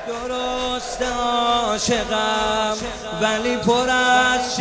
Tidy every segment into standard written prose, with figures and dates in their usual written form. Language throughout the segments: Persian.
درست عاشقم ولی پر از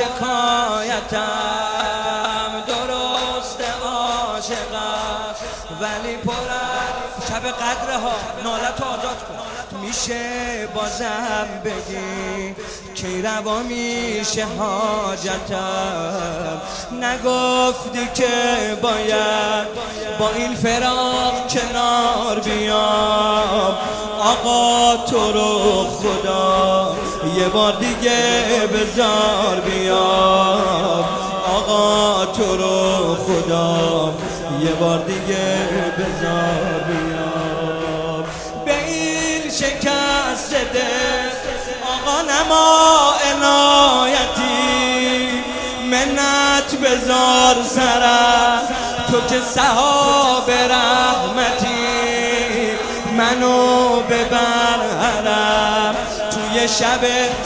شکایتم. درست عاشقم ولی پر از شب قدر ها نالت آزاد کن. میشه بازم بگی کی روا میشه حاجتم. نگفتی که باید با این فراق کنار بیام. آقا تو رو خدا یه بار دیگه بذار بیام. آقا تو رو خدا یه بار دیگه بذار بیام. به این شکست دل آقا نما عنایتی. منت بذار سرم تو که صحاب رحمتی. منو ببر حرم توی شب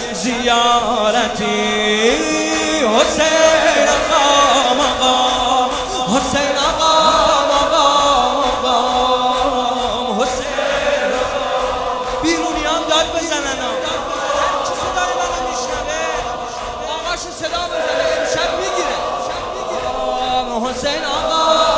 زیارتی. حسین آقا مقام، حسین آقا مقام، حسین آقا. بیرونیان داد بزنن ها. هر کی صدای منو میشنوه آقاشو صدا بزنه امشب میگیره. حسین آقا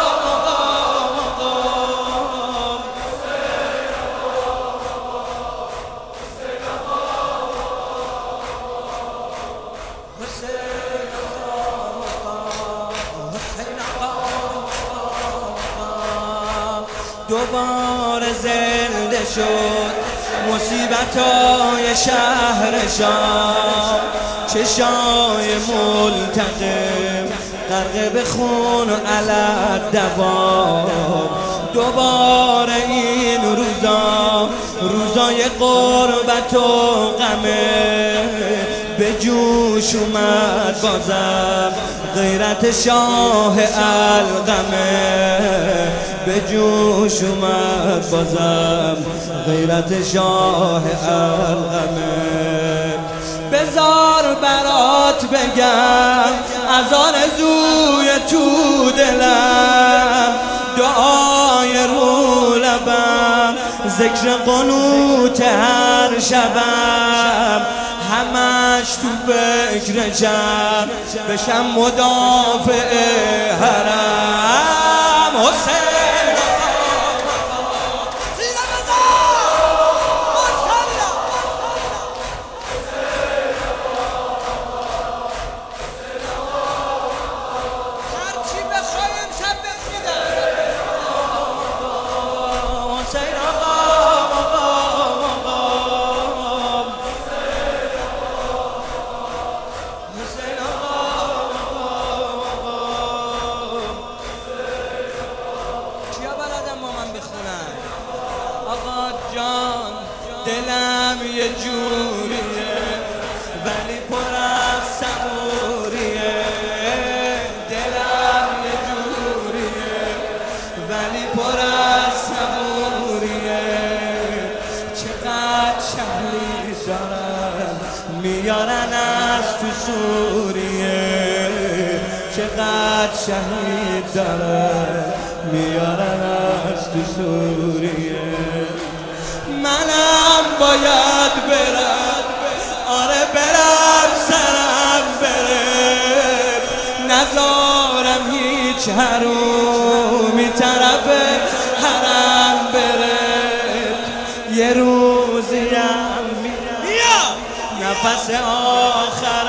دوباره زنده شد مصیبتای شهر شام. چشای ملتقم غرق به خون و علت دوام. دوباره این روزای غربت و غمه. به جوش اومد بازم غیرت شاه القمه. به جوش اومد بازم غیرت شاه القمه. بذار برات بگم از آرزوی تو دلم. دعای رو لبم ذکر قنوت هر شبم. همش تو فکرشم بشم مدافع حرم. حسین دلم یه جوریه ولی پر از صبوریه. دلم یه جوریه ولی پر از صبوریه. چقدر شهید دارن میارن از تو سوریه. چقدر شهید دارن میارن از تو سوریه. منم باید برم، آره برم سرم بره. نذارم هیچ حرومی طرف حرم بره. یه روزیم نفس آخر